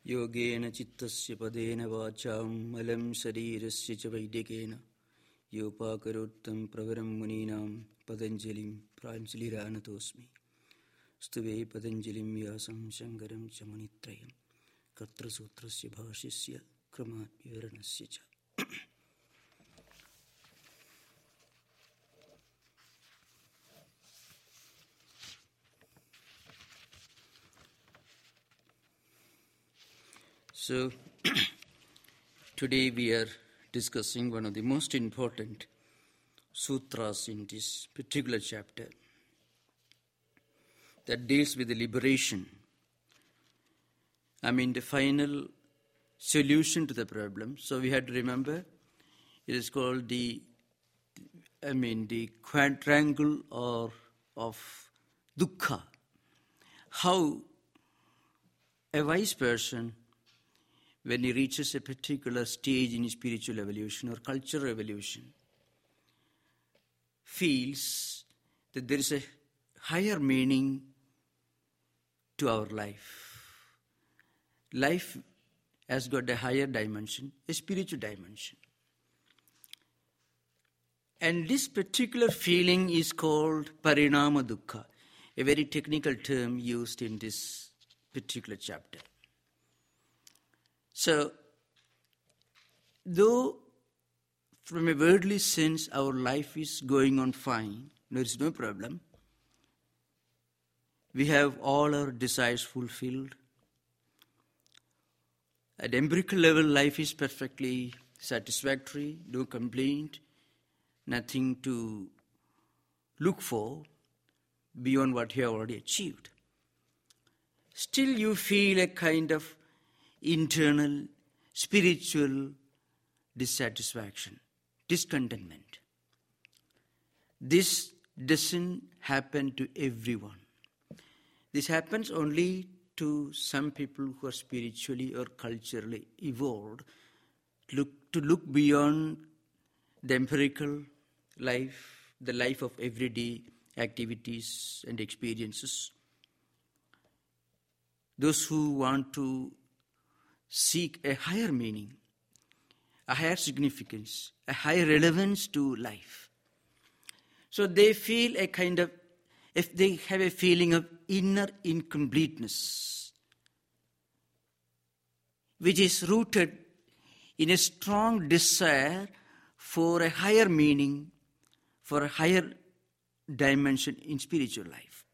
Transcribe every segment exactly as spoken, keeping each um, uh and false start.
Yogena chittasya padena vacham malam sharirasya cha vaidikena yopakarottam pravaram muninam padanjalim pranjaliranatosmi stuve padanjalim vyasam shankaram cha munitrayam katra sutrasya bhashyasya kramat vivaranasya cha. So, today we are discussing one of the most important sutras in this particular chapter that deals with the liberation. I mean, the final solution to the problem. So we had to remember it is called the, I mean, the quadrangle or of dukkha. How a wise person, when he reaches a particular stage in his spiritual evolution or cultural evolution, feels that there is a higher meaning to our life. Life has got a higher dimension, a spiritual dimension. And this particular feeling is called parinama dukkha, a very technical term used in this particular chapter. So, though from a worldly sense our life is going on fine, there is no problem, we have all our desires fulfilled. At empirical level, life is perfectly satisfactory, no complaint, nothing to look for beyond what you have already achieved. Still you feel a kind of internal, spiritual dissatisfaction, discontentment. This doesn't happen to everyone. This happens only to some people who are spiritually or culturally evolved, look, to look beyond the empirical life, the life of everyday activities and experiences. Those who want to seek a higher meaning, a higher significance, a higher relevance to life. So they feel a kind of, if they have a feeling of inner incompleteness, which is rooted in a strong desire for a higher meaning, for a higher dimension in spiritual life.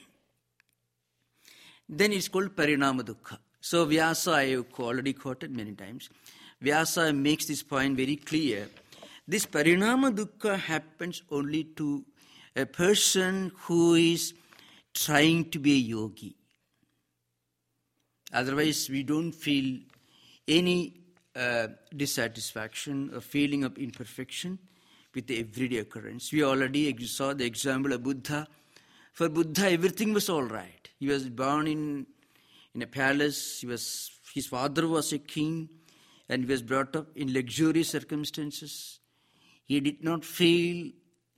Then it's called parinama dukkha. So Vyasa, I have already quoted many times, Vyasa makes this point very clear. This parinama dukkha happens only to a person who is trying to be a yogi. Otherwise, we don't feel any uh, dissatisfaction or feeling of imperfection with the everyday occurrence. We already saw the example of Buddha. For Buddha, everything was all right. He was born in In a palace, he was, his father was a king, and he was brought up in luxurious circumstances. He did not feel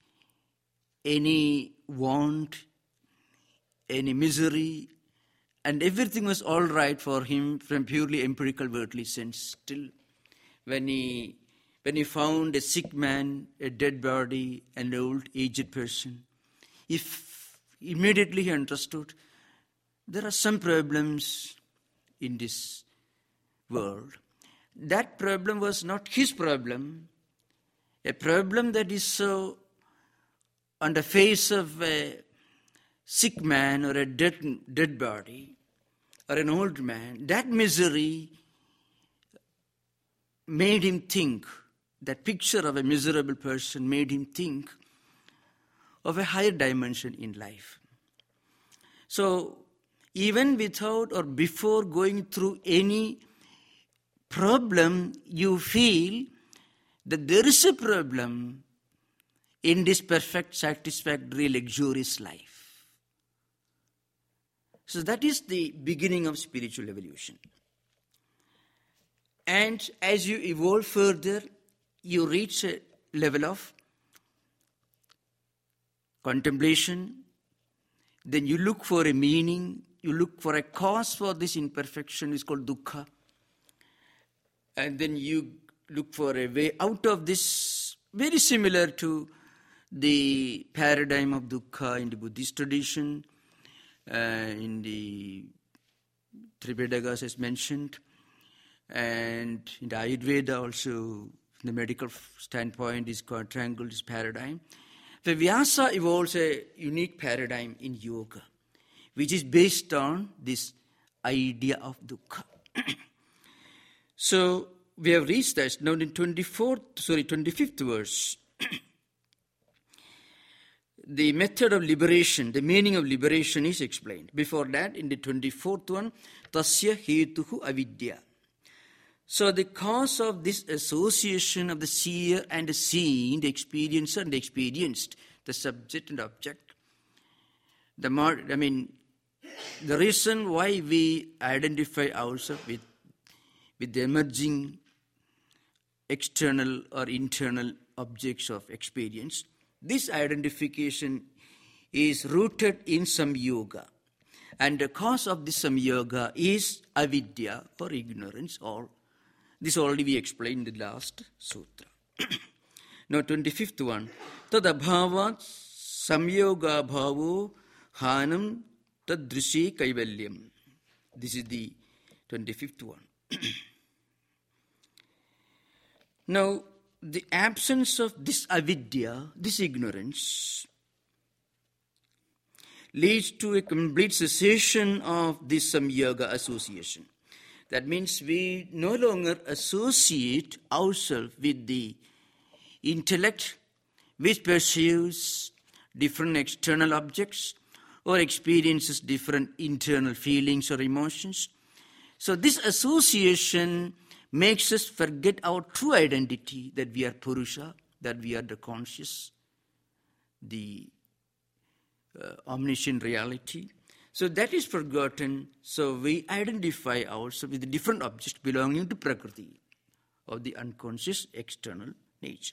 any want, any misery, and everything was all right for him from purely empirical worldly sense. Still, when he, when he found a sick man, a dead body, an old aged person, if immediately he understood there are some problems in this world. That problem was not his problem, a problem that is so on the face of a sick man or a dead, dead body or an old man. That misery made him think, that picture of a miserable person made him think of a higher dimension in life. So, even without or before going through any problem, you feel that there is a problem in this perfect, satisfactory, luxurious life. So that is the beginning of spiritual evolution. And as you evolve further, you reach a level of contemplation, then you look for a meaning you look for a cause for this imperfection is called dukkha. And then you look for a way out of this, very similar to the paradigm of dukkha in the Buddhist tradition, uh, in the Tripitakas as mentioned, and in the Ayurveda also, from the medical standpoint, is called triangle paradigm. The Vyasa evolves a unique paradigm in yoga, which is based on this idea of dukkha. So we have reached that. Now in twenty-fourth, sorry, twenty-fifth verse, the method of liberation, the meaning of liberation is explained. Before that, in the twenty-fourth one, tasya hetuhu avidya. So the cause of this association of the seer and the seen, the experiencer and the experienced, the subject and object, the more, I mean, the reason why we identify ourselves with, with the emerging external or internal objects of experience, this identification is rooted in samyoga. And the cause of this samyoga is avidya, or ignorance, or this already we explained in the last sutra. Now twenty-fifth one. Tad abhavat samyoga bhavo hanam tad drishi kaivalyam. This is the twenty-fifth one. Now, the absence of this avidya, this ignorance, leads to a complete cessation of this samyoga association. That means we no longer associate ourselves with the intellect which perceives different external objects or experiences different internal feelings or emotions. So this association makes us forget our true identity, that we are Purusha, that we are the conscious, the uh, omniscient reality. So that is forgotten, so we identify ourselves with the different objects belonging to Prakriti, of the unconscious external nature.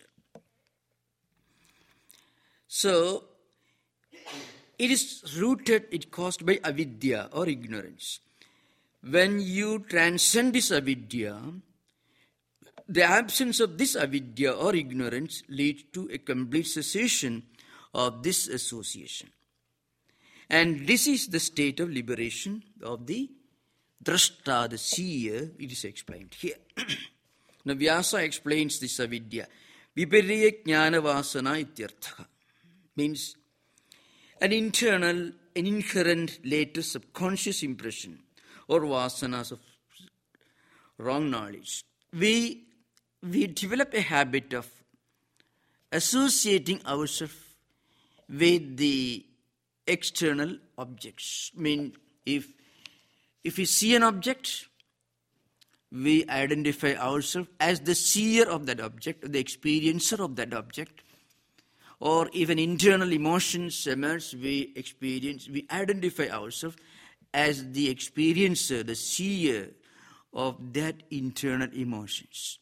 So, it is rooted, it caused by avidya or ignorance. When you transcend this avidya, the absence of this avidya or ignorance leads to a complete cessation of this association. And this is the state of liberation of the drashta, the seer, it is explained here. Now Vyasa explains this avidya. Vipariya jnana vasana ityartha. Means an internal, an inherent later subconscious impression or vasanas of wrong knowledge. We, we develop a habit of associating ourselves with the external objects. I mean, if if we see an object, we identify ourselves as the seer of that object, the experiencer of that object, or even internal emotions emerge, we experience, we identify ourselves as the experiencer, the seer of that internal emotions.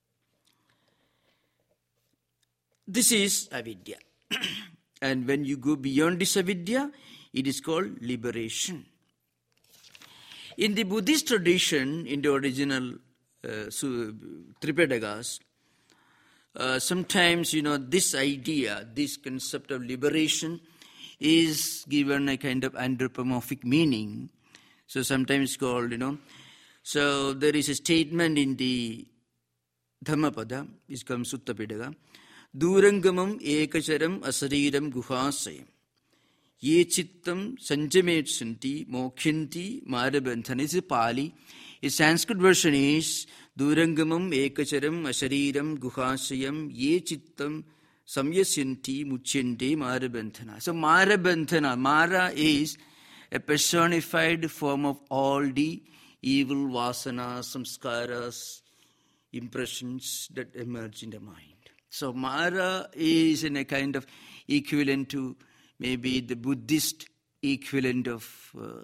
This is avidya. And when you go beyond this avidya, it is called liberation. In the Buddhist tradition, in the original uh, Tripitakas, uh, sometimes, you know, this idea, this concept of liberation is given a kind of anthropomorphic meaning. So sometimes called, you know, so there is a statement in the Dhammapada, it's called Sutta Pitaka, Durangamam ekacharam asariram guhasayam. Ye chittam sanjametsanti mokhinti marabandhana. This is Pali. Its Sanskrit version is Durangamam ekacharam asariram guhasayam ye chittam samyasyanti muchyante marabandhana. So marabandhana, Mara is a personified form of all the evil vasanas, samskaras, impressions that emerge in the mind. So Mara is in a kind of equivalent to maybe the Buddhist equivalent of uh,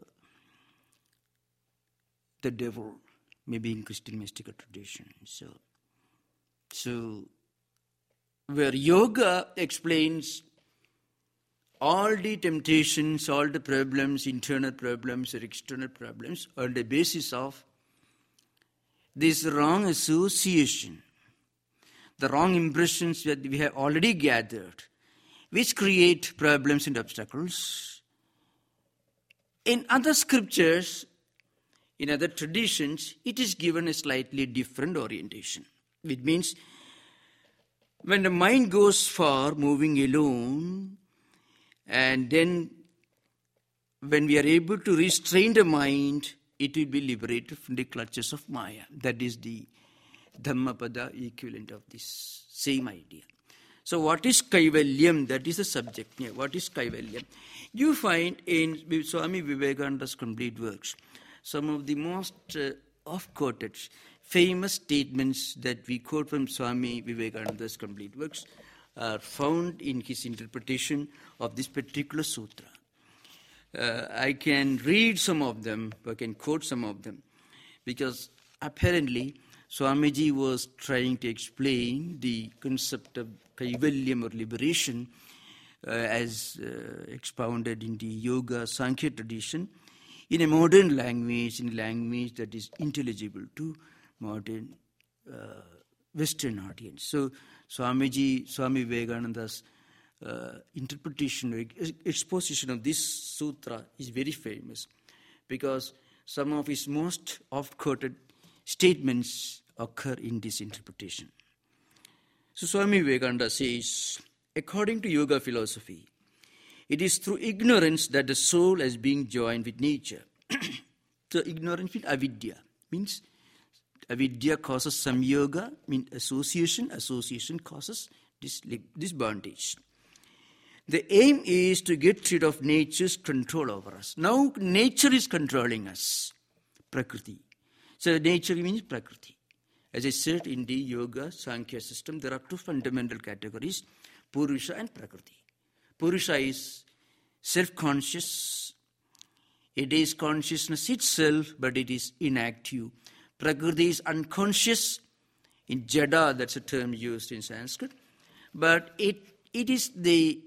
the devil, maybe in Christian mystical tradition. So, so where yoga explains all the temptations, all the problems, internal problems or external problems, are on the basis of this wrong association, the wrong impressions that we have already gathered, which create problems and obstacles. In other scriptures, in other traditions, it is given a slightly different orientation. It means when the mind goes far, moving alone, and then when we are able to restrain the mind, it will be liberated from the clutches of Maya. That is the Dhammapada equivalent of this same idea. So what is Kaivalyam? That is the subject here. What is Kaivalyam? You find in Swami Vivekananda's complete works some of the most uh, oft-quoted, famous statements that we quote from Swami Vivekananda's complete works are found in his interpretation of this particular sutra. Uh, I can read some of them, I can quote some of them, because apparently Swamiji was trying to explain the concept of Kaivalyam or liberation uh, as uh, expounded in the Yoga Sankhya tradition in a modern language, in a language that is intelligible to modern uh, Western audience. So Swamiji, Swami Vivekananda's uh, interpretation, or exposition of this sutra is very famous because some of his most oft-quoted statements occur in this interpretation. So Swami Vivekananda says, according to yoga philosophy, it is through ignorance that the soul is being joined with nature. So ignorance means avidya, means avidya causes samyoga, means association, association causes this, this bondage. The aim is to get rid of nature's control over us. Now nature is controlling us, prakriti. So nature means prakriti. As I said, in the Yoga Sankhya system, there are two fundamental categories, Purusha and Prakriti. Purusha is self-conscious. It is consciousness itself, but it is inactive. Prakriti is unconscious. In Jada, that's a term used in Sanskrit. But it it is the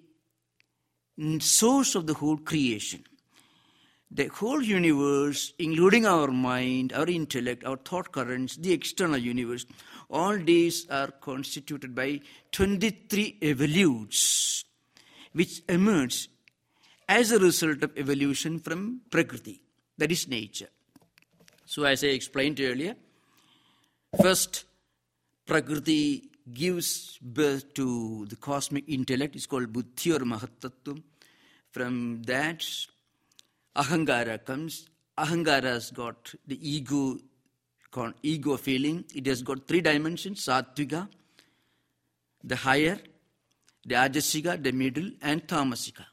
source of the whole creation. The whole universe, including our mind, our intellect, our thought currents, the external universe, all these are constituted by twenty-three evolutes, which emerge as a result of evolution from Prakriti, that is nature. So as I explained earlier, first Prakriti gives birth to the cosmic intellect. It's called Buddhi or Mahatattvam. From that, Ahangara comes. Ahangara has got the ego, ego feeling. It has got three dimensions, Sattvika, the higher, the Ajasika, the middle, and Tamasika.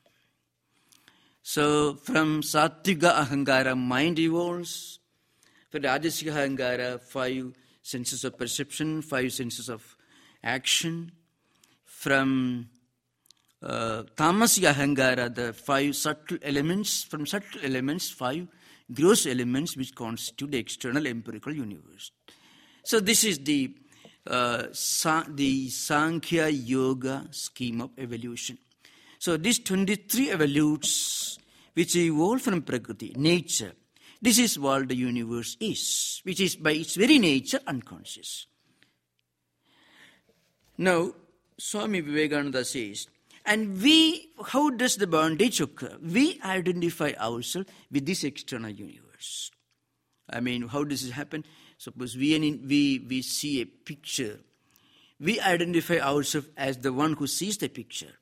So from Sattvika Ahangara, mind evolves. For the Ajasika Ahangara, five senses of perception, five senses of action. From Uh, Tamasika Ahangara, the five subtle elements, from subtle elements, five gross elements which constitute the external empirical universe. So this is the uh, sa- the Sankhya Yoga scheme of evolution. So these twenty-three evolutes which evolve from Prakriti, nature, this is what the universe is, which is by its very nature unconscious. Now, Swami Vivekananda says, and we, how does the bondage occur? We identify ourselves with this external universe. I mean, how does it happen? Suppose we, we, we see a picture. We identify ourselves as the one who sees the picture.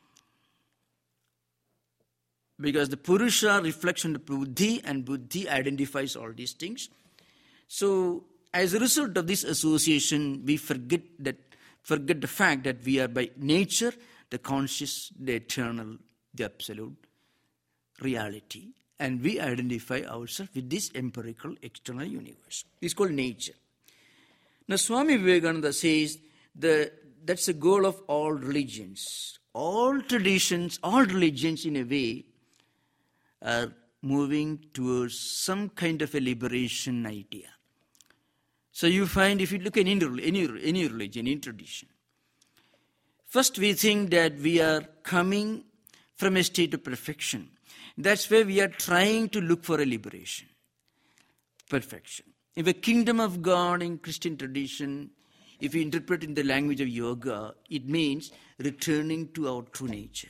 Because the Purusha reflects on the Buddhi, and Buddhi identifies all these things. So, as a result of this association, we forget that, forget the fact that we are by nature the conscious, the eternal, the absolute reality. And we identify ourselves with this empirical external universe. It's called nature. Now Swami Vivekananda says the, that's the goal of all religions. All traditions, all religions in a way are moving towards some kind of a liberation idea. So you find, if you look at any, any, any religion, any tradition, first we think that we are coming from a state of perfection. That's where we are trying to look for a liberation. Perfection. If a kingdom of God in Christian tradition, if you interpret in the language of yoga, it means returning to our true nature.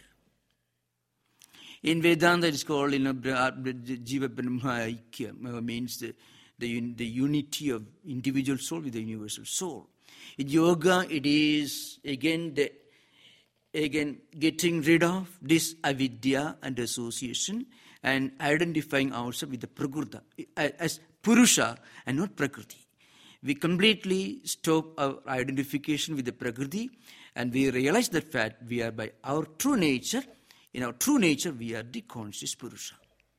In Vedanta, it is called, you know, Jiva Brahma Aikya, means the, the, the unity of individual soul with the universal soul. In yoga, it is, again, the, again getting rid of this avidya and association and identifying ourselves with the prakriti, as Purusha and not Prakriti. We completely stop our identification with the Prakriti and we realize that fact we are by our true nature. In our true nature, we are the conscious Purusha.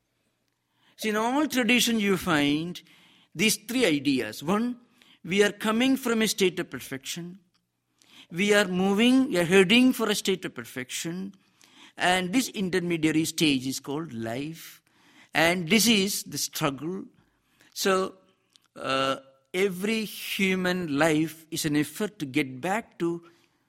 So in all traditions you find these three ideas. One, we are coming from a state of perfection. We are moving, we are heading for a state of perfection. And this intermediary stage is called life. And this is the struggle. So, uh, every human life is an effort to get back to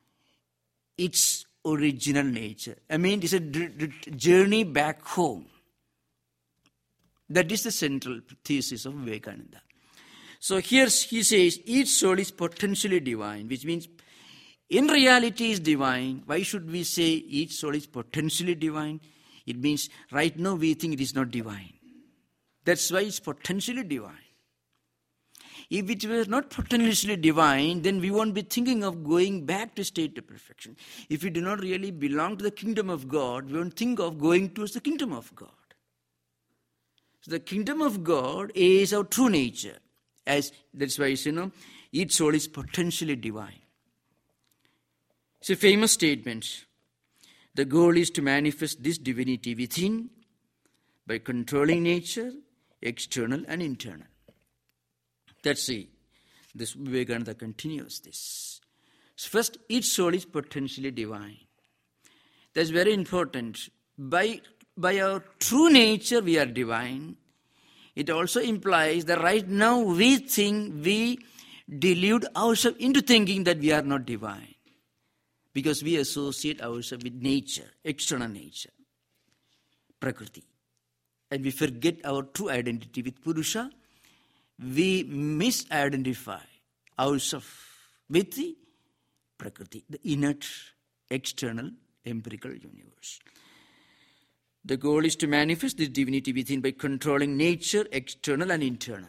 its original nature. I mean, it's a d- d- journey back home. That is the central thesis of Vivekananda. So here he says, each soul is potentially divine, which means in reality is divine. Why should we say each soul is potentially divine? It means right now we think it is not divine. That's why it's potentially divine. If it were not potentially divine, then we won't be thinking of going back to state of perfection. If we do not really belong to the kingdom of God, we won't think of going towards the kingdom of God. So the kingdom of God is our true nature. As that's why, you know, each soul is potentially divine. It's a famous statement. The goal is to manifest this divinity within by controlling nature, external and internal. Let's see. This Vivekananda continues this. So first, each soul is potentially divine. That's very important. By, by our true nature, we are divine. It also implies that right now we think, we delude ourselves into thinking that we are not divine. Because we associate ourselves with nature, external nature, Prakriti. And we forget our true identity with Purusha. We misidentify ourselves with the Prakriti, the inert, external, empirical universe. The goal is to manifest this divinity within by controlling nature, external and internal.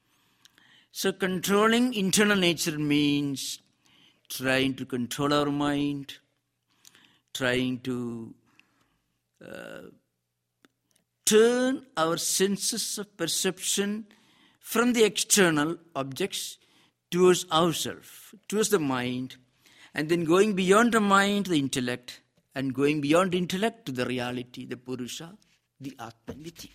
So controlling internal nature means trying to control our mind, trying to uh, turn our senses of perception from the external objects towards ourselves, towards the mind, and then going beyond the mind, the intellect, and going beyond intellect to the reality, the Purusha, the Atman within.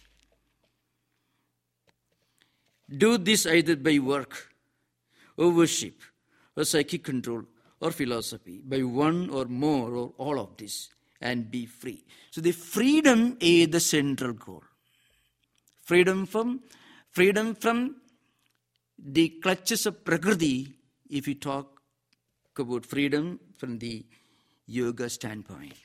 Do this either by work, or worship, or psychic control, or philosophy, by one or more or all of this, and be free. So the freedom is the central goal. Freedom from, freedom from the clutches of Prakriti, if you talk about freedom from the yoga standpoint.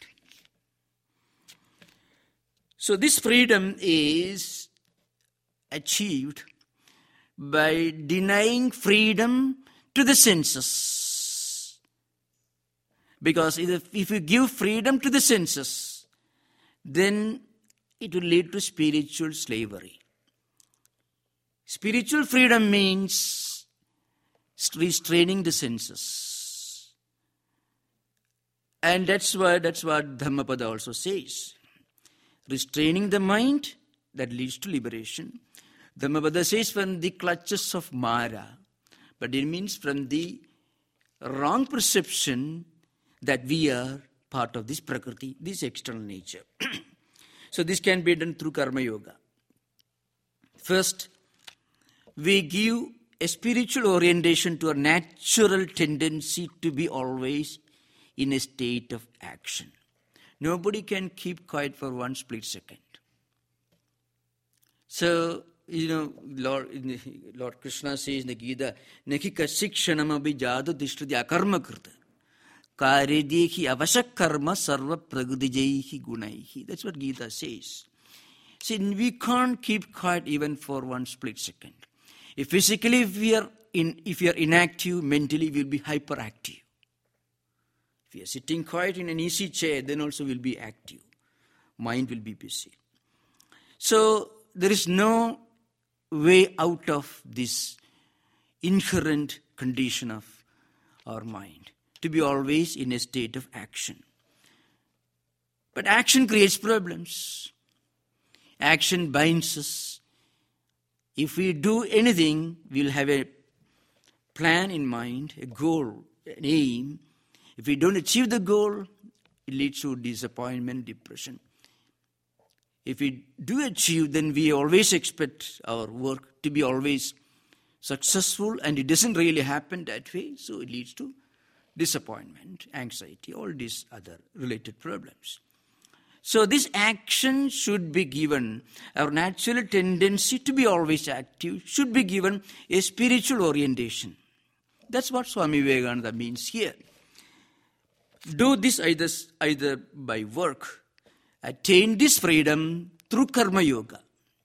So this freedom is achieved by denying freedom to the senses. Because if, if you give freedom to the senses, then it will lead to spiritual slavery. Spiritual freedom means restraining the senses. And that's what, that's what Dhammapada also says. Restraining the mind, that leads to liberation. Dhammapada says from the clutches of Mara, but it means from the wrong perception that we are part of this Prakriti, this external nature. So this can be done through Karma Yoga. First, we give a spiritual orientation to our natural tendency to be always in a state of action. Nobody can keep quiet for one split second. So, you know, Lord, Lord Krishna says in the Gita, Naki kasik shanam abhi jadu dishtati akarma krita. Karyadehi avashak karma sarva pragudijehi gunaihi. That's what Gita says. See, we can't keep quiet even for one split second. If physically if we are in, if we are inactive, mentally we will be hyperactive. If we are sitting quiet in an easy chair, then also we will be active. Mind will be busy. So there is no way out of this inherent condition of our mind, to be always in a state of action. But action creates problems. Action binds us. If we do anything, we'll have a plan in mind, a goal, an aim. If we don't achieve the goal, it leads to disappointment, depression. If we do achieve, then we always expect our work to be always successful, and it doesn't really happen that way, so it leads to disappointment, anxiety, all these other related problems. So this action should be given, our natural tendency to be always active should be given a spiritual orientation. That's what Swami Vivekananda means here. Do this either, either by work, attain this freedom through karma yoga.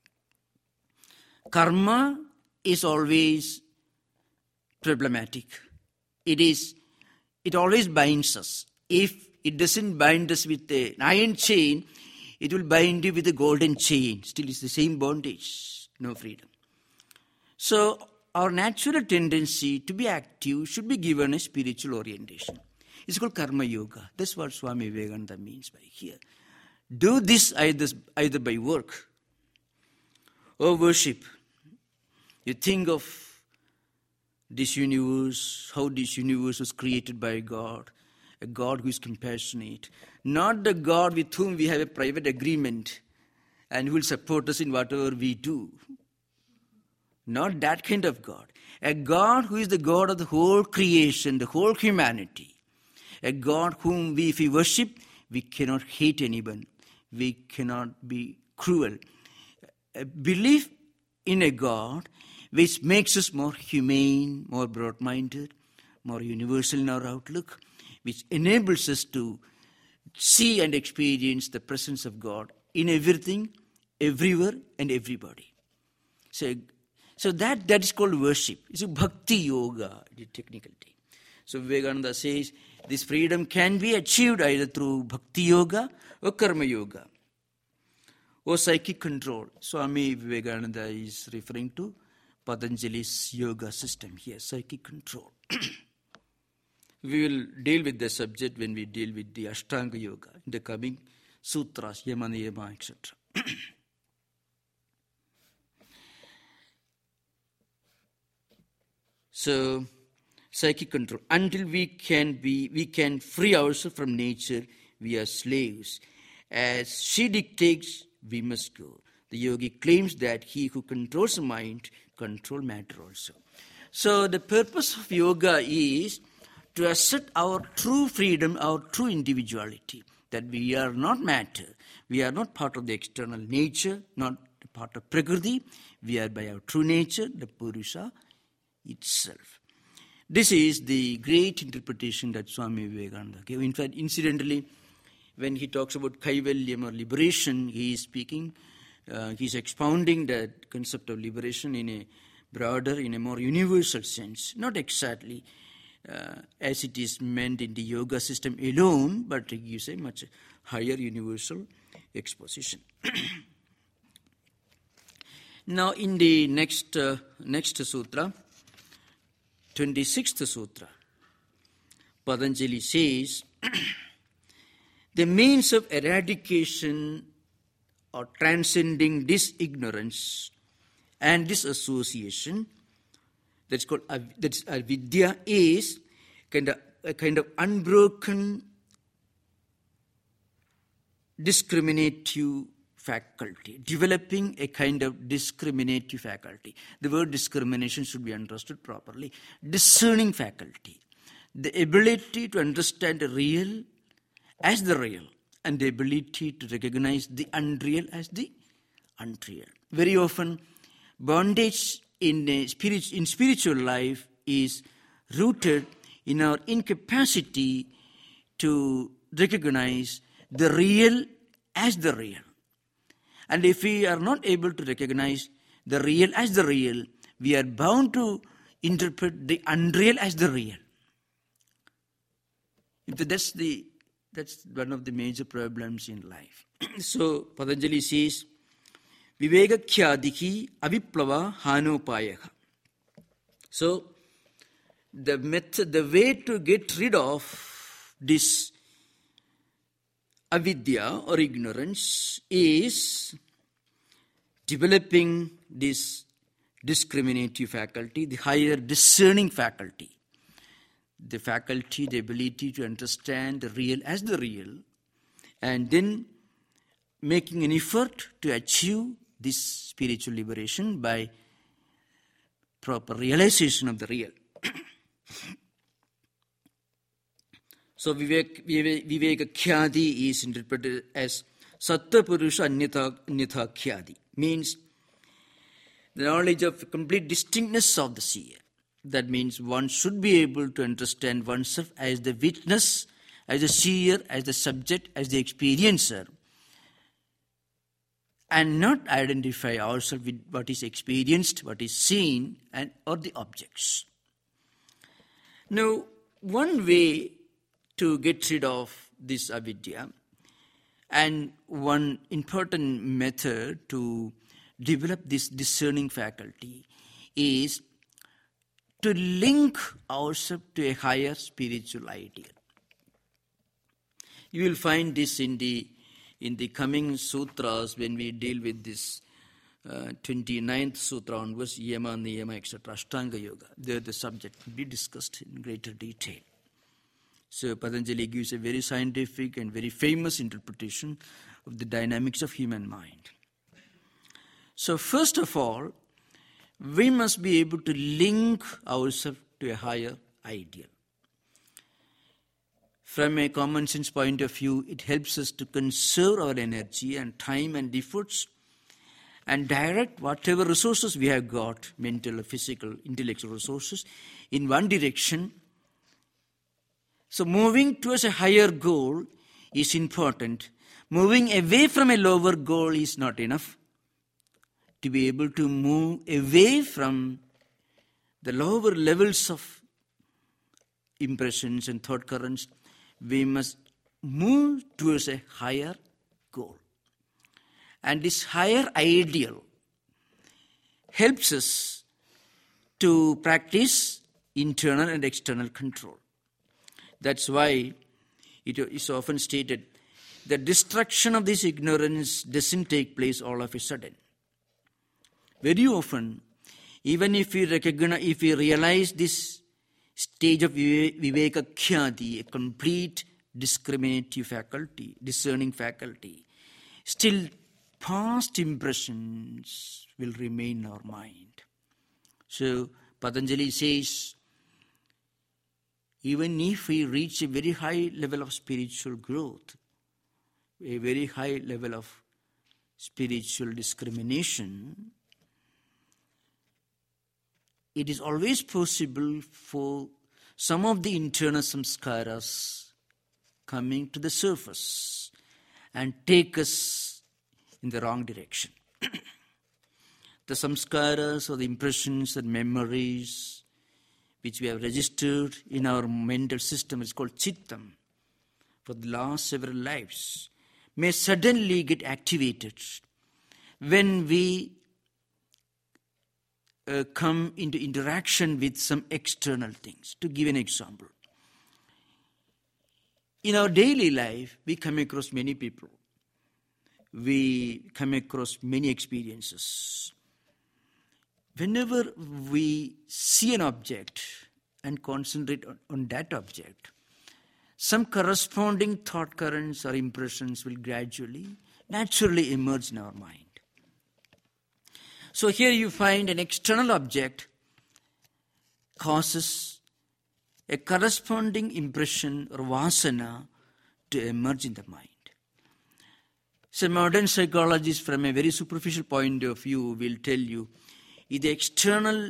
Karma is always problematic. It is, it always binds us. If it doesn't bind us with an iron chain, it will bind you with a golden chain. Still it's the same bondage, no freedom. So our natural tendency to be active should be given a spiritual orientation. It's called karma yoga. That's what Swami Vivekananda means by here. Do this either, either by work or worship. You think of this universe, how this universe was created by God, a God who is compassionate, not the God with whom we have a private agreement and who will support us in whatever we do. Not that kind of God. A God who is the God of the whole creation, the whole humanity. A God whom we, if we worship, we cannot hate anyone. We cannot be cruel. A belief in a God which makes us more humane, more broad-minded, more universal in our outlook, which enables us to see and experience the presence of God in everything, everywhere, and everybody. So, so that, that is called worship. It's a bhakti yoga, the technical term. So Vivekananda says this freedom can be achieved either through bhakti yoga or karma yoga or psychic control. Swami Vivekananda is referring to Patanjali's yoga system here, psychic control. We will deal with the subject when we deal with the Ashtanga Yoga in the coming sutras, Yama, Niyama, et cetera. So, psychic control. Until we can be, we can free ourselves from nature, we are slaves. As she dictates, we must go. The yogi claims that he who controls the mind controls matter also. So the purpose of yoga is to assert our true freedom, our true individuality, that we are not matter. We are not part of the external nature, not part of Prakriti. We are by our true nature, the Purusha itself. This is the great interpretation that Swami Vivekananda gave. In fact, incidentally, when he talks about Kaivalyam or liberation, he is speaking, uh, he is expounding that concept of liberation in a broader, in a more universal sense. Not exactly uh, as it is meant in the yoga system alone, but he gives a much higher universal exposition. Now, in the next uh, next sutra, twenty-sixth sutra, Patanjali says, the means of eradication or transcending this ignorance and this association, that's called that's avidya, is kind of a kind of unbroken discriminative faculty, developing a kind of discriminative faculty. The word discrimination should be understood properly. Discerning faculty, the ability to understand the real as the real, and the ability to recognize the unreal as the unreal. Very often, bondage in, a spirit, in spiritual life is rooted in our incapacity to recognize the real as the real. And if we are not able to recognize the real as the real, we are bound to interpret the unreal as the real. That's the that's one of the major problems in life. So Patanjali says, Vivekakhyadihi aviplava hanopayaha. So the method, the way to get rid of this avidya or ignorance is developing this discriminative faculty, the higher discerning faculty. The faculty, the ability to understand the real as the real, and then making an effort to achieve this spiritual liberation by proper realization of the real. So Vivek, Vivek, Vivekakhyadi is interpreted as Sattva Purusha Anyatha, Anyatha Khyadi, means the knowledge of complete distinctness of the seer. That means one should be able to understand oneself as the witness, as the seer, as the subject, as the experiencer, and not identify ourselves with what is experienced, what is seen, and or the objects. Now, one way to get rid of this avidya, and one important method to develop this discerning faculty, is to link ourselves to a higher spiritual ideal. You will find this in the in the coming sutras when we deal with this uh, twenty-ninth sutra onwards, Yama, Niyama, et cetera, Ashtanga Yoga. There the subject will be discussed in greater detail. So Patanjali gives a very scientific and very famous interpretation of the dynamics of human mind. So first of all, we must be able to link ourselves to a higher ideal. From a common sense point of view, it helps us to conserve our energy and time and efforts and direct whatever resources we have got, mental, physical, intellectual resources, in one direction. So moving towards a higher goal is important. Moving away from a lower goal is not enough. To be able to move away from the lower levels of impressions and thought currents, we must move towards a higher goal. And this higher ideal helps us to practice internal and external control. That's why it is often stated that destruction of this ignorance doesn't take place all of a sudden. Very often, even if we recognize, if we realize this stage of Vivekakhyadi, a complete discriminative faculty, discerning faculty, still past impressions will remain in our mind. So Patanjali says, even if we reach a very high level of spiritual growth, a very high level of spiritual discrimination, it is always possible for some of the internal samskaras coming to the surface and take us in the wrong direction. The samskaras or the impressions and memories which we have registered in our mental system is called chittam for the last several lives may suddenly get activated when we Uh, come into interaction with some external things. To give an example, in our daily life, we come across many people. We come across many experiences. Whenever we see an object and concentrate on, on that object, some corresponding thought currents or impressions will gradually, naturally emerge in our mind. So here you find an external object causes a corresponding impression or vasana to emerge in the mind. So modern psychologists from a very superficial point of view will tell you, is the external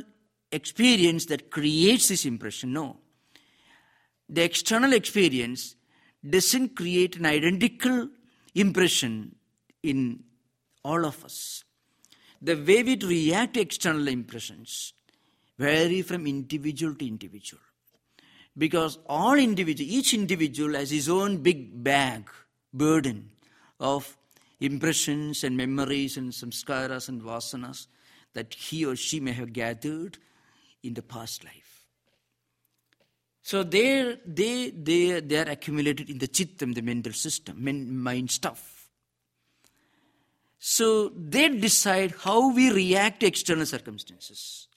experience that creates this impression? No. The external experience doesn't create an identical impression in all of us. The way we react to external impressions vary from individual to individual. Because all individual, each individual has his own big bag, burden of impressions and memories and samskaras and vasanas that he or she may have gathered in the past life. So they they they they are accumulated in the chittam, the mental system, mind stuff. So they decide how we react to external circumstances.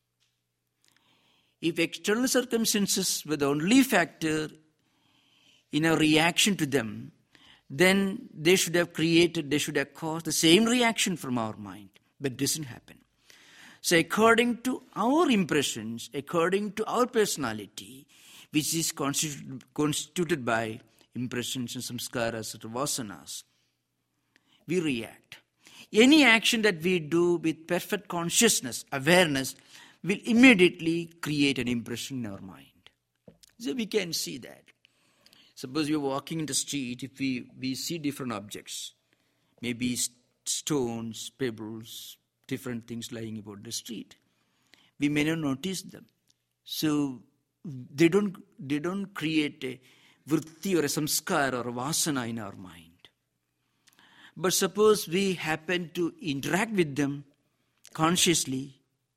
If external circumstances were the only factor in our reaction to them, then they should have created, they should have caused the same reaction from our mind. But it doesn't happen. So according to our impressions, according to our personality, which is constituted, constituted by impressions and samskaras or vasanas, we react. Any action that we do with perfect consciousness, awareness, will immediately create an impression in our mind. So we can see that. Suppose we are walking in the street, if we, we see different objects, maybe stones, pebbles, different things lying about the street, we may not notice them. So they don't they don't create a vritti or a samskara or a vasana in our mind. But suppose we happen to interact with them consciously,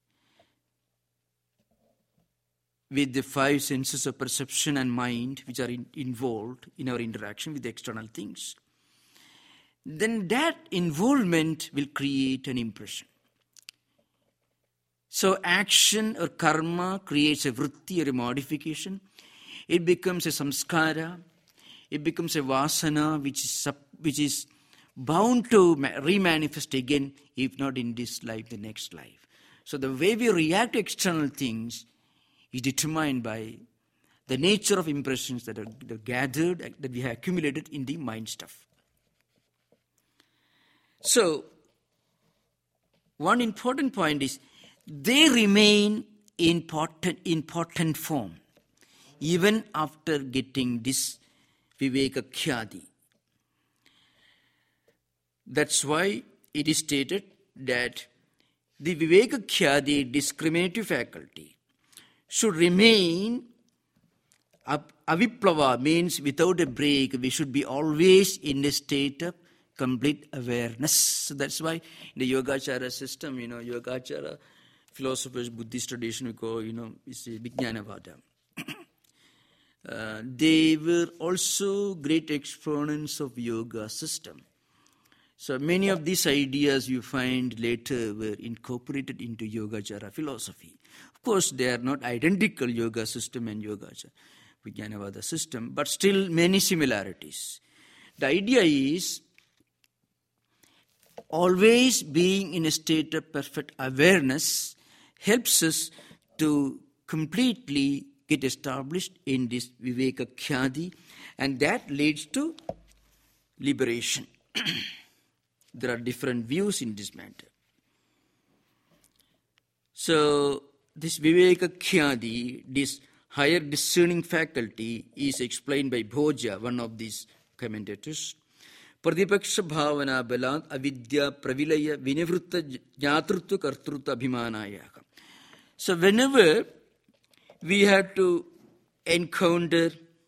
with the five senses of perception and mind which are in, involved in our interaction with the external things, then that involvement will create an impression. So action or karma creates a vritti or a modification. It becomes a samskara. It becomes a vasana which is, which is bound to remanifest again, if not in this life, the next life. So the way we react to external things is determined by the nature of impressions that are, that are gathered, that we have accumulated in the mind stuff. So, one important point is, they remain in potent, in potent form, even after getting this viveka khyadi. That's why it is stated that the viveka khyadi discriminative faculty should remain aviplava, means without a break. We should be always in a state of complete awareness. So that's why in the Yogacara system, you know, Yogacara philosophers, Buddhist tradition, we call, you know, it's a Vijnanavada. uh, they were also great exponents of yoga system. So many of these ideas you find later were incorporated into Yogacara philosophy. Of course, they are not identical, yoga system and Yogacara, Vijnanavada system, but still many similarities. The idea is always being in a state of perfect awareness helps us to completely get established in this viveka khyadi, and that leads to liberation. There are different views in this matter. So, this viveka khyadi, this higher discerning faculty, is explained by Bhoja, one of these commentators. Pratipaksha bhavana balat avidya pravilaya vinivritta jnatrutva kartrutva abhimanaya. So, whenever we have to encounter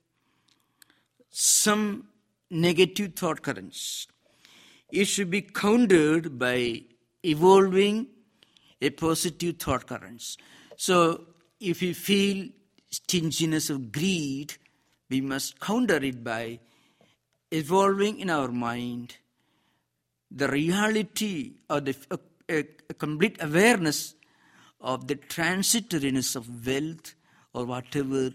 some negative thought currents, it should be countered by evolving a positive thought currents. So, if we feel stinginess of greed, we must counter it by evolving in our mind the reality or the a, a, a complete awareness of the transitoriness of wealth or whatever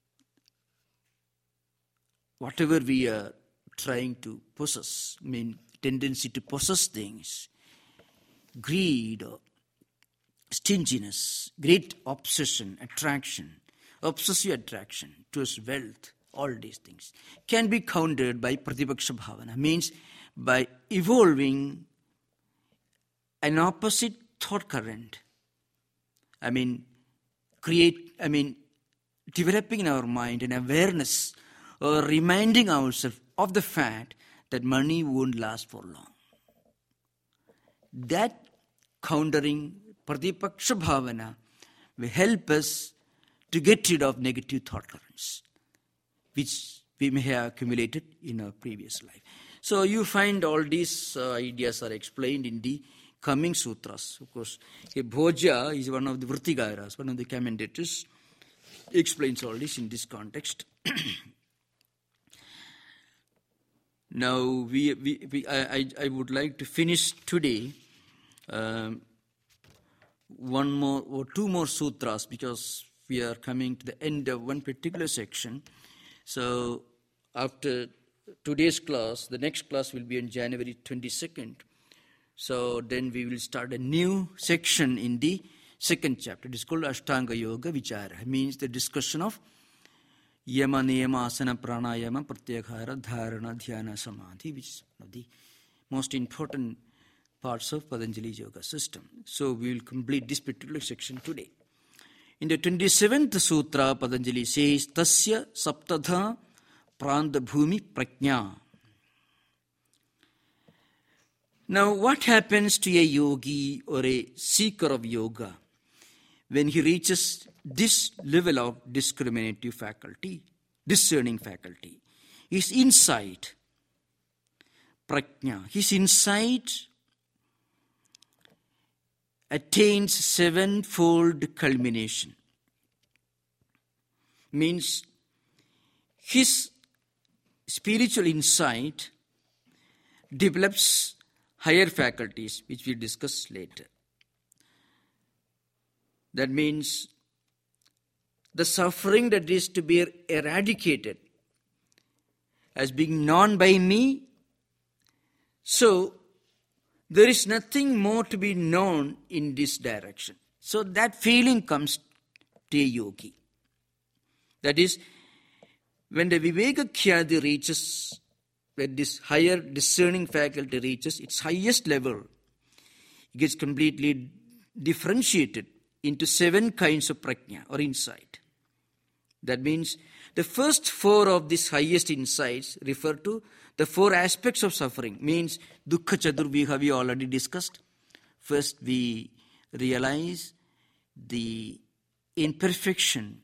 whatever we are trying to possess. I mean, tendency to possess things, greed or stinginess, great obsession, attraction, obsessive attraction towards wealth, all these things can be countered by pratipaksha bhavana, means by evolving an opposite thought current. I mean, create, I mean, developing in our mind an awareness or reminding ourselves of the fact that money won't last for long. That countering Pratipaksha Bhavana will help us to get rid of negative thought currents, which we may have accumulated in our previous life. So you find all these uh, ideas are explained in the coming sutras. Of course, Bhoja is one of the Vrittigairas, one of the commentators, explains all this in this context. Now, we, we, we, I, I would like to finish today um, one more or two more sutras, because we are coming to the end of one particular section. So, after today's class, the next class will be on January twenty-second. So, then we will start a new section in the second chapter. It is called Ashtanga Yoga Vichara. It means the discussion of Yama, Niyama, Asana, Pranayama, Pratyahara, Dharana, Dhyana, Samadhi, which is one of the most important parts of Patanjali Yoga system. So we will complete this particular section today. In the twenty-seventh Sutra, Patanjali says, Tasya Saptadha Pranda Bhumi Prajna. Now, what happens to a yogi or a seeker of yoga when he reaches this level of discriminative faculty, discerning faculty? His insight, prajna, his insight attains sevenfold culmination. Means his spiritual insight develops higher faculties, which we'll discuss later. That means the suffering that is to be eradicated as being known by me, so there is nothing more to be known in this direction. So that feeling comes to a yogi. That is, when the Viveka-khyadi reaches, when this higher discerning faculty reaches its highest level, it gets completely differentiated into seven kinds of prajna or insight. That means the first four of these highest insights refer to the four aspects of suffering. Means dukkha chaturviha we already discussed. First we realize the imperfection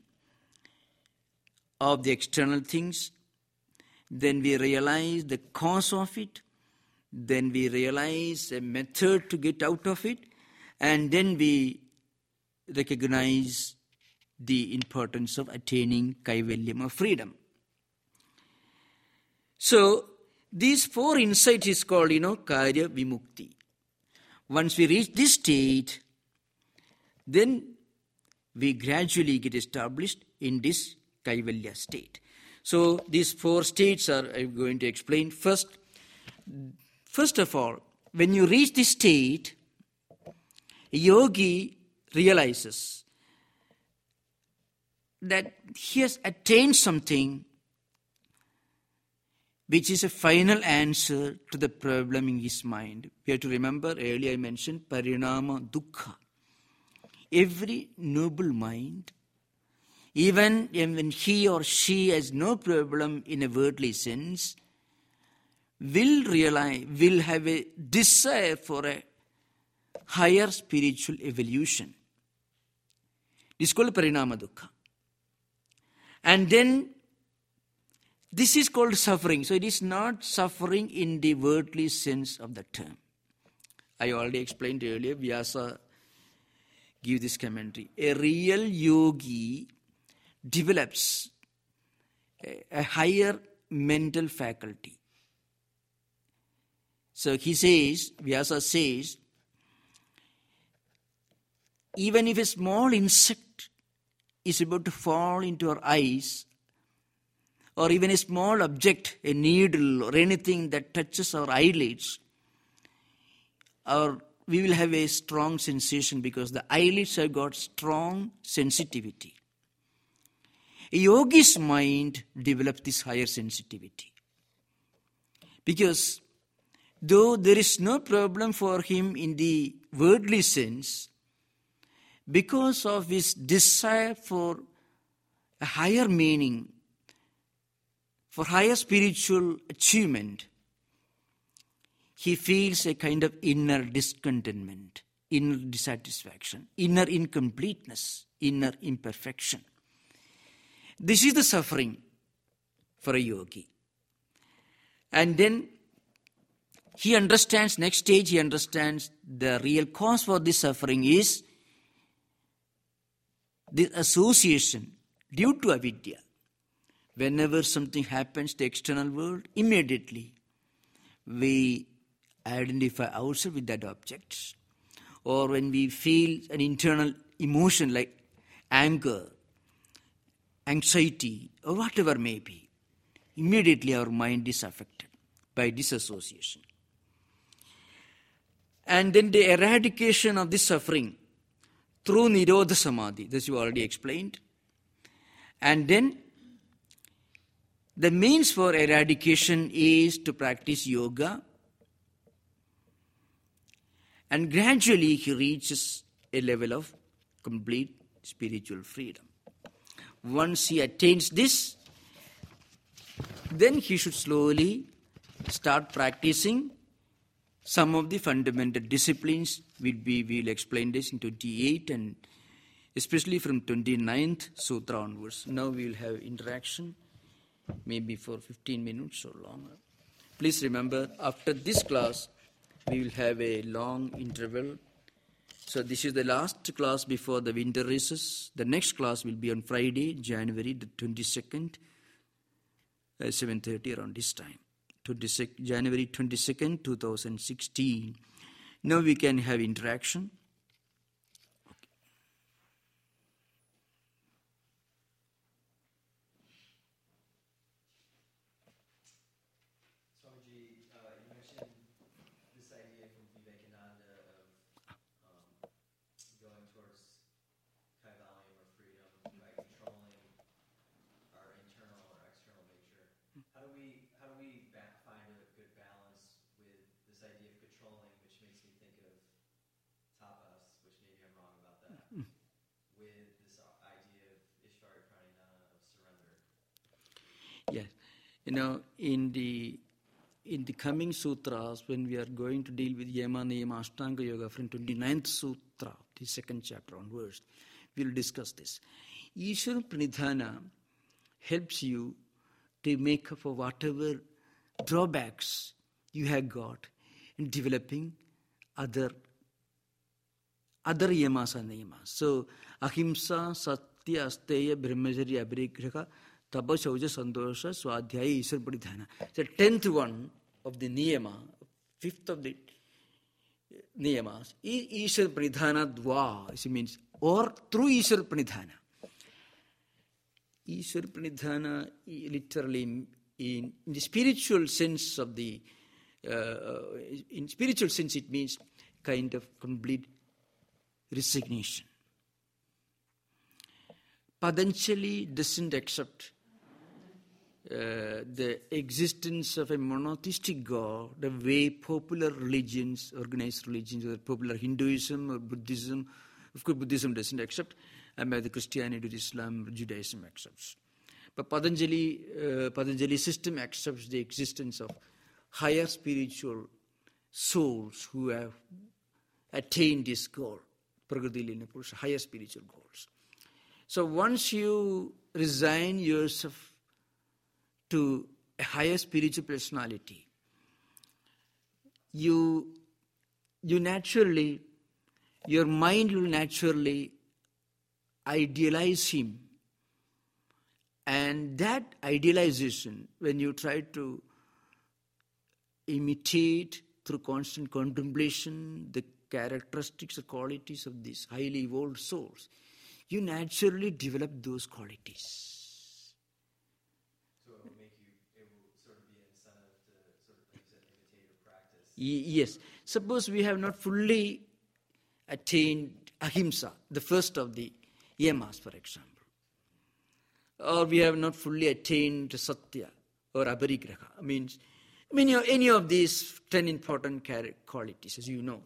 of the external things. Then we realize the cause of it. Then we realize a method to get out of it. And then we recognize the importance of attaining kaivalyam or freedom. So, these four insights is called, you know, karya vimukti. Once we reach this state, then we gradually get established in this kaivalya state. So, these four states are I'm going to explain. First, first of all, when you reach this state, a yogi realizes that he has attained something which is a final answer to the problem in his mind. We have to remember, earlier I mentioned parinama dukkha. Every noble mind, even when he or she has no problem in a worldly sense, will realize, will have a desire for a higher spiritual evolution. This is called parinama dukkha. And then this is called suffering. So it is not suffering in the worldly sense of the term. I already explained earlier, Vyasa gives this commentary. A real yogi develops a, a higher mental faculty. So he says, Vyasa says, even if a small insect is about to fall into our eyes, or even a small object, a needle or anything that touches our eyelids, our, we will have a strong sensation because the eyelids have got strong sensitivity. A yogi's mind develops this higher sensitivity. Because though there is no problem for him in the worldly sense, because of his desire for a higher meaning, for higher spiritual achievement, he feels a kind of inner discontentment, inner dissatisfaction, inner incompleteness, inner imperfection. This is the suffering for a yogi. And then he understands, next stage he understands the real cause for this suffering is the association due to avidya. Whenever something happens to the external world, immediately we identify ourselves with that object. Or when we feel an internal emotion like anger, anxiety, or whatever may be, immediately our mind is affected by this association. And then the eradication of this suffering through Nirodha Samadhi, this you already explained. And then the means for eradication is to practice yoga, and gradually he reaches a level of complete spiritual freedom. Once he attains this, then he should slowly start practicing some of the fundamental disciplines. Will be, we'll explain this in twenty-eight and especially from twenty-ninth Sutra onwards. Now we will have interaction, maybe for fifteen minutes or longer. Please remember, after this class, we will have a long interval. So this is the last class before the winter recess. The next class will be on Friday, January the twenty-second, uh, seven thirty around this time. January twenty-second, two thousand sixteen. Now we can have interaction. Okay. Swamiji, uh, you mentioned this idea from Vivekananda of um, going towards kaivalya or freedom by controlling our internal or external nature. How do we how do we ba- find a good balance with this idea of controlling, which makes me think of tapas, which maybe I'm wrong about that, with this idea of Ishvara Pranidhana of surrender? Yes, you know, in the in the coming sutras, when we are going to deal with Yama Niyama Ashtanga Yoga from twenty-ninth Sutra, the second chapter onwards, we will discuss this. Ishvara Pranidhana helps you to make up for whatever drawbacks you have got in developing other other yamas and niyamas. So, ahimsa, satya, asteya, brahmacharya, abhirigraha, tapa, shaucha, santosha, swadhyaya, ishvara pranidhana. The tenth one of the niyama, fifth of the niyamas, is ishvara pranidhana dva, it means, or through ishvara pranidhana. Ishvara pranidhana literally in, in the spiritual sense of the, uh, in spiritual sense it means kind of complete resignation. Patanjali doesn't accept uh, the existence of a monotheistic God the way popular religions, organized religions, or popular Hinduism or Buddhism, of course Buddhism doesn't accept, and by the Christianity, Islam, Judaism accepts. But Patanjali, uh, Patanjali system accepts the existence of higher spiritual souls who have attained this goal, Prakriti Lila Purusha, higher spiritual goals. So once you resign yourself to a higher spiritual personality, you, you naturally, your mind will naturally idealize him. And that idealization, when you try to imitate through constant contemplation the characteristics or qualities of these highly evolved souls, you naturally develop those qualities. So it will make you, it will sort of be an incentive to sort of, like you said, imitate or practice. Y- yes. Suppose we have not fully attained ahimsa, the first of the yamas, for example. Or we have not fully attained satya or abharigraha. Means, I mean, any of these ten important qualities, as you know.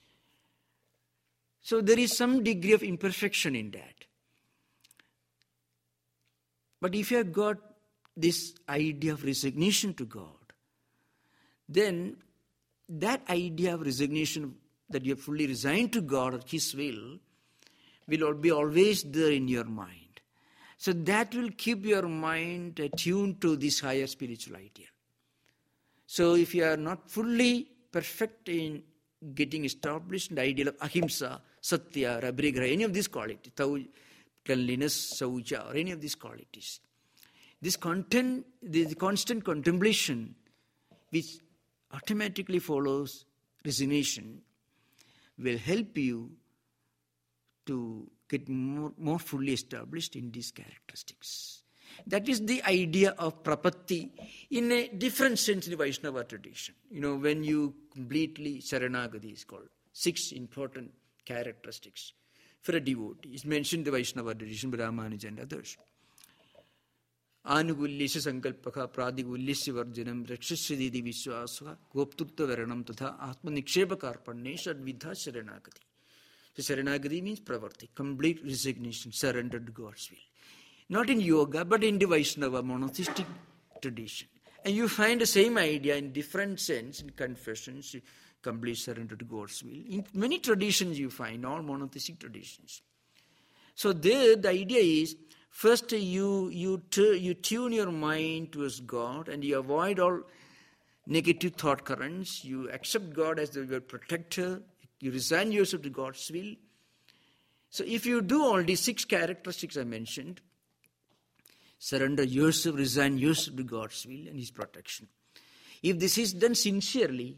So there is some degree of imperfection in that. But if you have got this idea of resignation to God, then that idea of resignation, that you are fully resigned to God or His will, will be always there in your mind. So that will keep your mind attuned to this higher spiritual ideal. So if you are not fully perfect in getting established in the ideal of ahimsa, satya, abhrigraha, any of these qualities, cleanliness, saucha, or any of these qualities, this content, the constant contemplation, which automatically follows resignation, will help you to get more, more fully established in these characteristics. That is the idea of prapatti in a different sense in the Vaishnava tradition. You know, when you completely, Sharanagati is called, six important characteristics for a devotee. It's mentioned in the Vaishnava tradition by Ramanuja and others. Anugulyasya sankalpaka pradigulyasya varjanam rakshasya vishwasva goptutta varanam tatha atma nikshepa karpanne shadvidha Sharanagati. So Sharanagati means pravarti, complete resignation, surrender to God's will. Not in yoga, but in the Vaishnava monotheistic tradition. And you find the same idea in different sense in confessions, complete surrender to God's will. In many traditions you find, all monotheistic traditions. So there the idea is, first you, you, t- you tune your mind towards God and you avoid all negative thought currents. You accept God as the, your protector. You resign yourself to God's will. So if you do all these six characteristics I mentioned, surrender yourself, resign yourself to God's will and His protection. If this is done sincerely,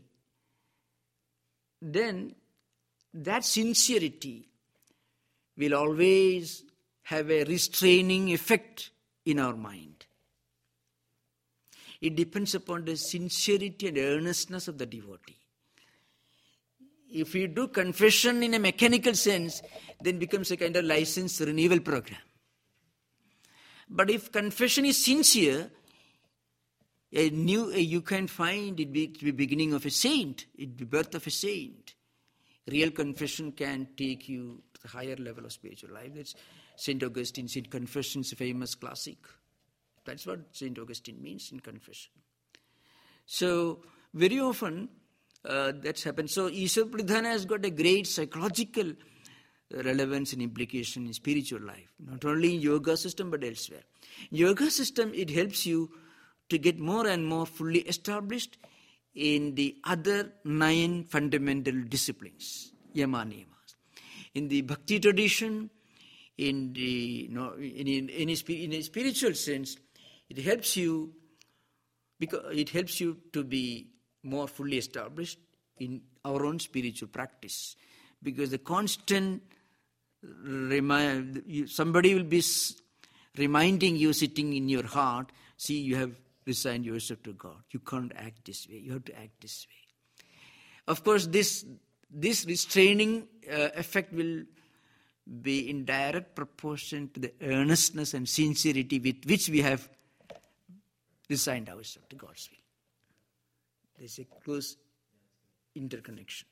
then that sincerity will always have a restraining effect in our mind. It depends upon the sincerity and earnestness of the devotee. If we do confession in a mechanical sense, then it becomes a kind of license renewal program. But if confession is sincere, a new, a, you can find it be the beginning of a saint, it be birth of a saint. Real confession can take you to the higher level of spiritual life. That's Saint Augustine, Saint Confession's famous classic. That's what Saint Augustine means in confession. So very often uh, that's happened. So Ishwar Pradhana has got a great psychological relevance and implication in spiritual life, not only in yoga system but elsewhere. In yoga system, it helps you to get more and more fully established in the other nine fundamental disciplines, yama niyamas. In the bhakti tradition, in the you know, in, in, in, a, in a spiritual sense, it helps you because it helps you to be more fully established in our own spiritual practice, because the constant Remind, you, somebody will be s- reminding you, sitting in your heart, see, you have resigned yourself to God. You can't act this way. You have to act this way. Of course, this this restraining uh, effect will be in direct proportion to the earnestness and sincerity with which we have resigned ourselves to God's will. There's a close interconnection.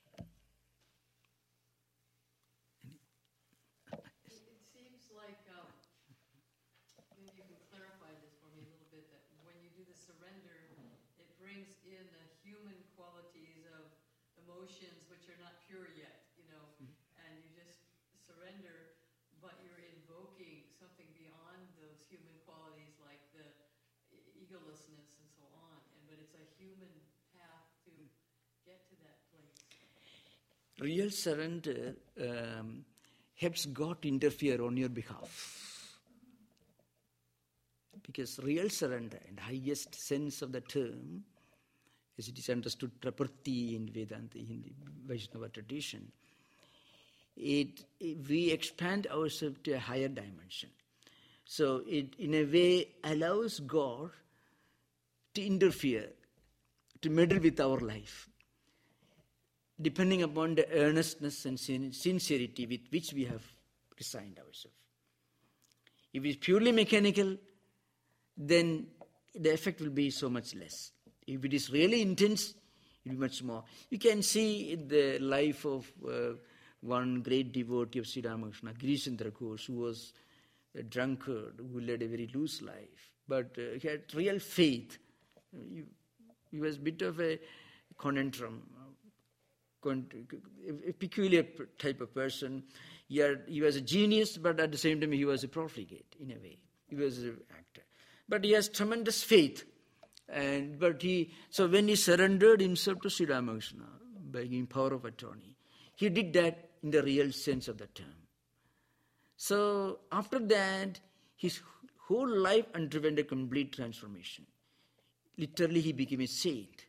Emotions which are not pure yet, you know, and you just surrender, but you're invoking something beyond those human qualities like the egolessness and so on. And but it's a human path to get to that place. Real surrender um, helps God to interfere on your behalf. Because real surrender, in the highest sense of the term, as it is understood praparti in Vedanta, in the Vaishnava tradition, it, it, we expand ourselves to a higher dimension. So it, in a way, allows God to interfere, to meddle with our life, depending upon the earnestness and sincerity with which we have resigned ourselves. If it's purely mechanical, then the effect will be so much less. If it is really intense, it will be much more. You can see in the life of uh, one great devotee of Sri Ramakrishna, Girichandra Ghosh, who was a drunkard, who led a very loose life. but uh, he had real faith. He, he was a bit of a conundrum, a peculiar type of person. He, had, he was a genius, but at the same time he was a profligate in a way. He was an actor. But he has tremendous faith. And but he so when he surrendered himself to Sri Ramakrishna by giving power of attorney, he did that in the real sense of the term. So after that, his whole life underwent a complete transformation. Literally, he became a saint.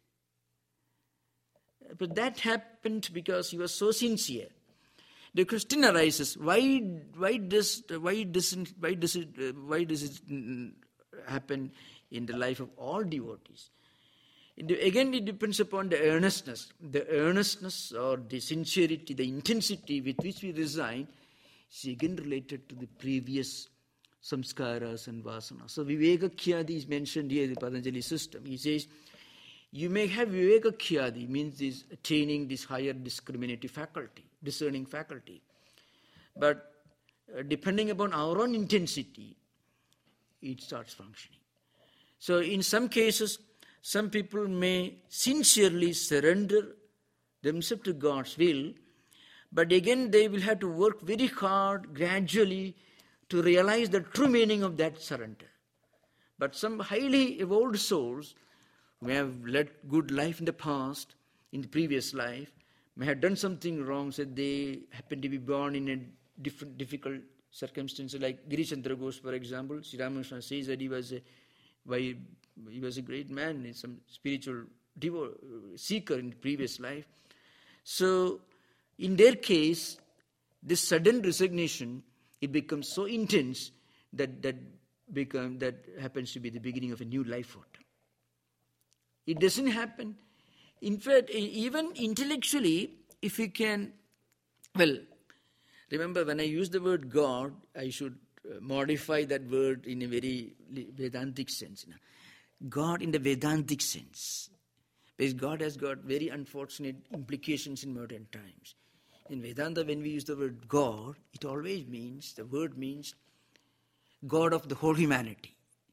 But that happened because he was so sincere. The question arises: Why? Why does? Why doesn't? Why does it? Uh, why does it happen in the life of all devotees? It, again, it depends upon the earnestness, the earnestness or the sincerity, the intensity with which we resign. Is again related to the previous samskaras and vasanas. So Viveka Khyadi is mentioned here in the Patanjali system. He says, you may have Viveka Khyadi, means this attaining this higher discriminative faculty, discerning faculty. But uh, depending upon our own intensity, it starts functioning. So in some cases, some people may sincerely surrender themselves to God's will, but again they will have to work very hard, gradually, to realize the true meaning of that surrender. But some highly evolved souls who have led good life in the past, in the previous life, may have done something wrong, so they happen to be born in a different difficult circumstance, like Girish Chandra Ghosh, for example. Sri Ramakrishna says that he was a, why, he was a great man, some spiritual devo- seeker in the previous life. So, in their case, this sudden resignation, it becomes so intense that that become that happens to be the beginning of a new life for them. It doesn't happen. In fact, even intellectually, if you can, well, remember when I use the word God, I should modify that word in a very Vedantic sense. You know. God in the Vedantic sense. Because God has got very unfortunate implications in modern times. In Vedanta, when we use the word God, it always means, the word means God of the whole humanity.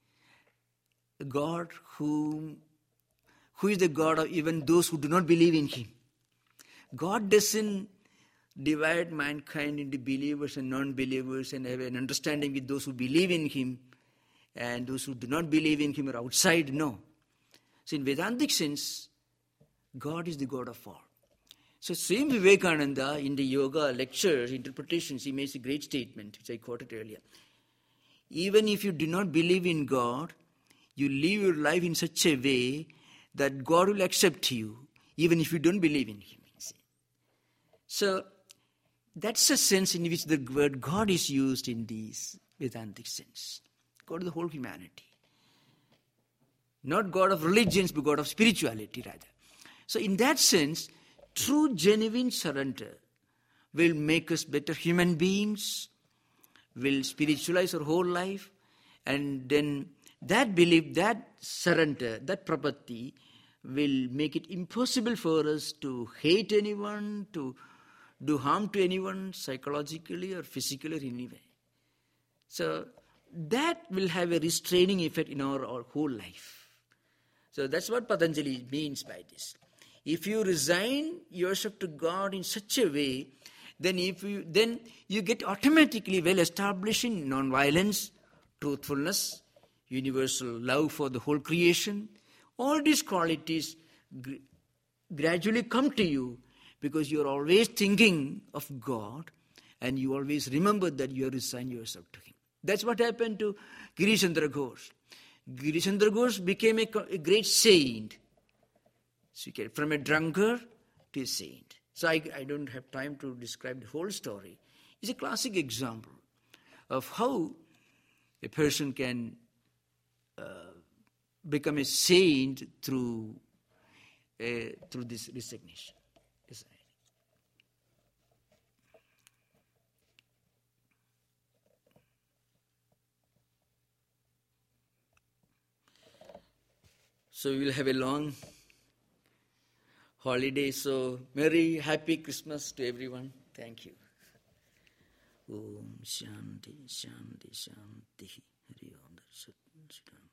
The God whom, who is the God of even those who do not believe in Him. God doesn't divide mankind into believers and non-believers and have an understanding with those who believe in Him and those who do not believe in Him are outside. No. So in Vedantic sense, God is the God of all. So same Vivekananda in the yoga lectures, interpretations, he makes a great statement, which I quoted earlier. Even if you do not believe in God, you live your life in such a way that God will accept you, even if you don't believe in Him. So that's a sense in which the word God is used in this Vedantic sense. God of the whole humanity. Not God of religions, but God of spirituality rather. So in that sense, true genuine surrender will make us better human beings, will spiritualize our whole life, and then that belief, that surrender, that prapatti will make it impossible for us to hate anyone, to do harm to anyone psychologically or physically or in any way. So that will have a restraining effect in our, our whole life. So that's what Patanjali means by this. If you resign yourself to God in such a way, then if you then you get automatically well established in non-violence, truthfulness, universal love for the whole creation. All these qualities gr- gradually come to you because you are always thinking of God and you always remember that you have resigned yourself to Him. That's what happened to Girish Chandra Ghosh. Girish Chandra Ghosh became a, a great saint. So from a drunkard to a saint. So I, I don't have time to describe the whole story. It's a classic example of how a person can uh, become a saint through uh, through this resignation. So we will have a long holiday. So Merry, Happy Christmas to everyone. Thank you. Om Shanti, Shanti, Shanti. Hari Om.